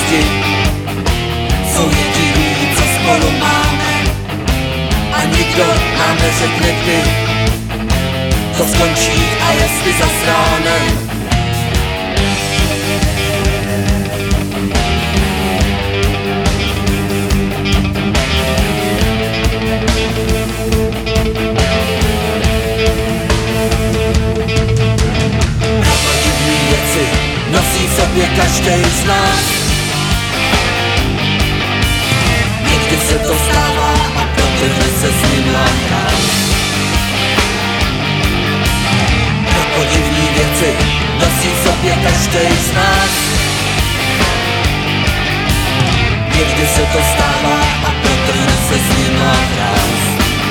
radosti jsou jediný, co spolu máme. A nikdo nám neřekne kdy to skončí a jestli zas ránem. Pravdivný věci nosí v sobě každej z nás. Někdy se to stává a protrhne se s ním hrát. Podivný věci nosí v sobě každej z nás. Někdy se to stává a protrhne se s ním hráz.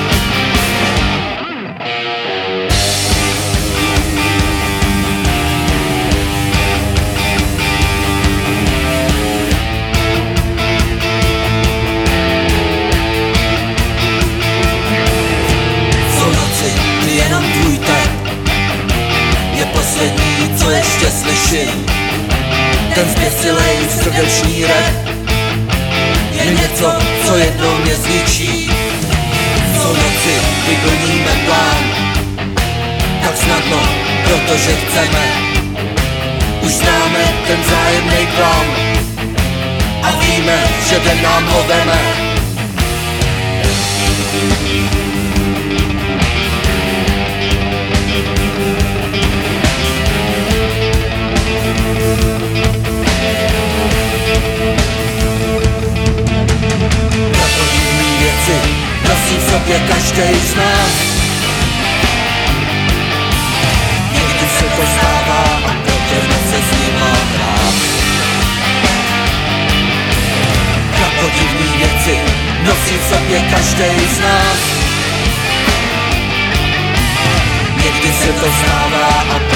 Jsou noci, kdy jenom tvůj tep je poslední, co ještě slyším. Ten zběsilej srdeční rep je něco, co jednou mě zničí. Jsou noci, kdy plníme plán tak snadno, protože chceme. Už známe ten vzájemnej plán a víme, že den nám ho veme. Nosí v sobě každej z nás. Někdy se to stává a protrhne se s ním hrát. Podivný věci nosí v sobě každej z nás. Někdy se to stává a